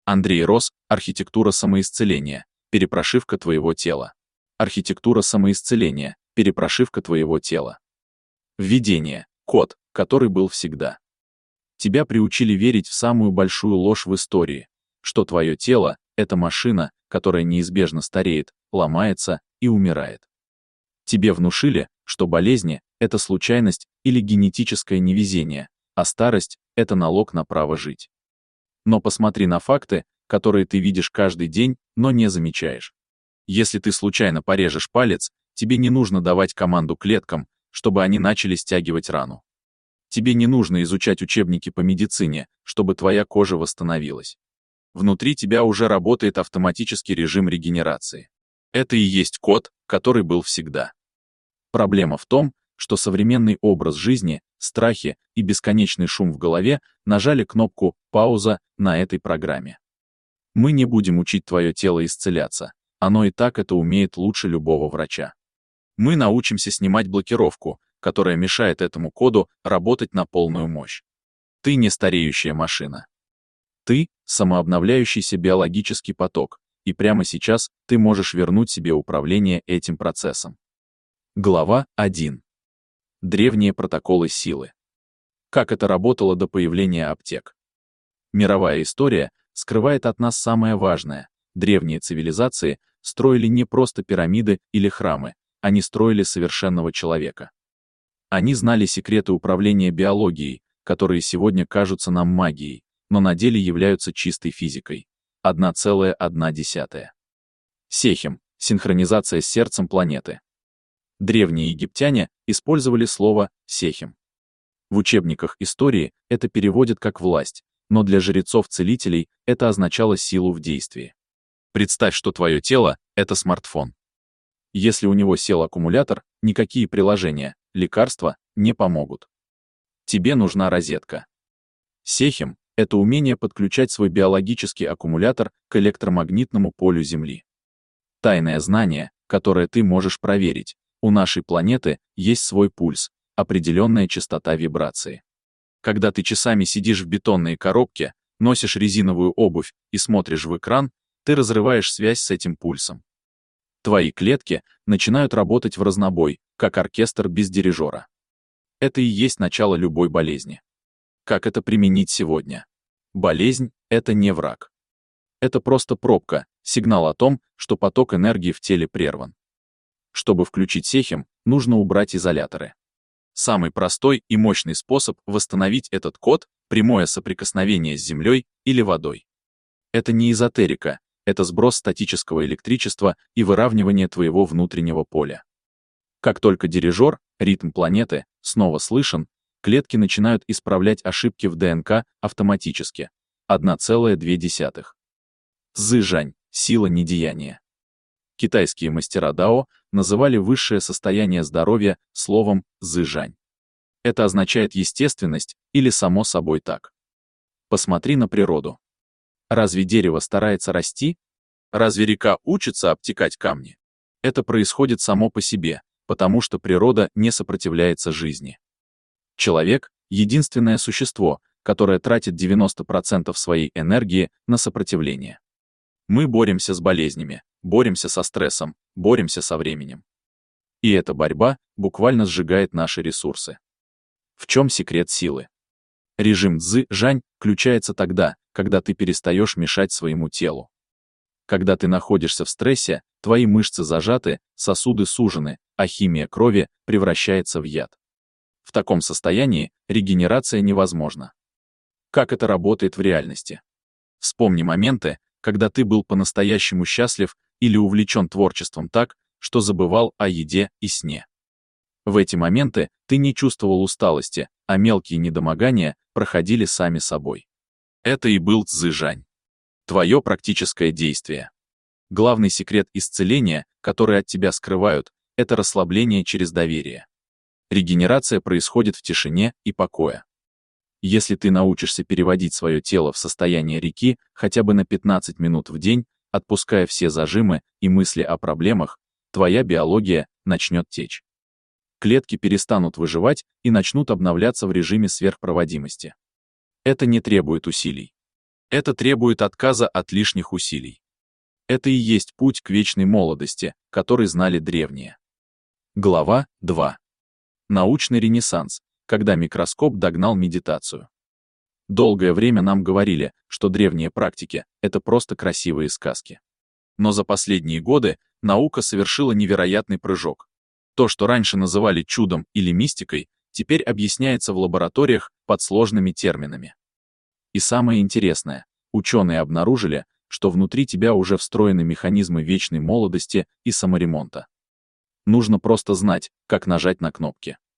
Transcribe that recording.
Андрей Рос, архитектура самоисцеления, перепрошивка твоего тела. Архитектура самоисцеления, перепрошивка твоего тела. Введение. Код, который был всегда. Тебя приучили верить в самую большую ложь в истории, что твое тело — это машина, которая неизбежно стареет, ломается и умирает. Тебе внушили, что болезни — это случайность или генетическое невезение, а старость — это налог на право жить. Но посмотри на факты, которые ты видишь каждый день, но не замечаешь. Если ты случайно порежешь палец, тебе не нужно давать команду клеткам, чтобы они начали стягивать рану. Тебе не нужно изучать учебники по медицине, чтобы твоя кожа восстановилась. Внутри тебя уже работает автоматический режим регенерации. Это и есть код, который был всегда. Проблема в том, что современный образ жизни, страхи и бесконечный шум в голове нажали кнопку «Пауза» на этой программе. Мы не будем учить твое тело исцеляться, оно и так это умеет лучше любого врача. Мы научимся снимать блокировку, которая мешает этому коду работать на полную мощь. Ты не стареющая машина. Ты — самообновляющийся биологический поток, и прямо сейчас ты можешь вернуть себе управление этим процессом. Глава 1. Древние протоколы силы. Как это работало до появления аптек? Мировая история скрывает от нас самое важное. Древние цивилизации строили не просто пирамиды или храмы, они строили совершенного человека. Они знали секреты управления биологией, которые сегодня кажутся нам магией, но на деле являются чистой физикой. 1,1. Сехем — синхронизация с сердцем планеты. Древние египтяне использовали слово «сехем». В учебниках истории это переводят как «власть», но для жрецов-целителей это означало силу в действии. Представь, что твое тело — это смартфон. Если у него сел аккумулятор, никакие приложения, лекарства не помогут. Тебе нужна розетка. Сехем — это умение подключать свой биологический аккумулятор к электромагнитному полю Земли. Тайное знание, которое ты можешь проверить. У нашей планеты есть свой пульс, определенная частота вибрации. Когда ты часами сидишь в бетонной коробке, носишь резиновую обувь и смотришь в экран, ты разрываешь связь с этим пульсом. Твои клетки начинают работать в разнобой, как оркестр без дирижера. Это и есть начало любой болезни. Как это применить сегодня? Болезнь — это не враг. Это просто пробка, сигнал о том, что поток энергии в теле прерван. Чтобы включить сехем, нужно убрать изоляторы. Самый простой и мощный способ восстановить этот код — прямое соприкосновение с землей или водой. Это не эзотерика, это сброс статического электричества и выравнивание твоего внутреннего поля. Как только дирижер, ритм планеты, снова слышен, клетки начинают исправлять ошибки в ДНК автоматически. 1,2. Цзы-жань — сила недеяния. Китайские мастера дао называли высшее состояние здоровья словом «цзы-жань». Это означает естественность или само собой так. Посмотри на природу. Разве дерево старается расти? Разве река учится обтекать камни? Это происходит само по себе, потому что природа не сопротивляется жизни. Человек — единственное существо, которое тратит 90% своей энергии на сопротивление. Мы боремся с болезнями, боремся со стрессом, боремся со временем. И эта борьба буквально сжигает наши ресурсы. В чем секрет силы? Режим цзы-жань включается тогда, когда ты перестаешь мешать своему телу. Когда ты находишься в стрессе, твои мышцы зажаты, сосуды сужены, а химия крови превращается в яд. В таком состоянии регенерация невозможна. Как это работает в реальности? Вспомни моменты, когда ты был по-настоящему счастлив или увлечен творчеством так, что забывал о еде и сне. В эти моменты ты не чувствовал усталости, а мелкие недомогания проходили сами собой. Это и был цзы-жань. Твое практическое действие. Главный секрет исцеления, который от тебя скрывают, это расслабление через доверие. Регенерация происходит в тишине и покое. Если ты научишься переводить свое тело в состояние реки хотя бы на 15 минут в день, отпуская все зажимы и мысли о проблемах, твоя биология начнет течь. Клетки перестанут выживать и начнут обновляться в режиме сверхпроводимости. Это не требует усилий. Это требует отказа от лишних усилий. Это и есть путь к вечной молодости, который знали древние. Глава 2. Научный ренессанс, когда микроскоп догнал медитацию. Долгое время нам говорили, что древние практики — это просто красивые сказки. Но за последние годы наука совершила невероятный прыжок. То, что раньше называли чудом или мистикой, теперь объясняется в лабораториях под сложными терминами. И самое интересное, ученые обнаружили, что внутри тебя уже встроены механизмы вечной молодости и саморемонта. Нужно просто знать, как нажать на кнопки.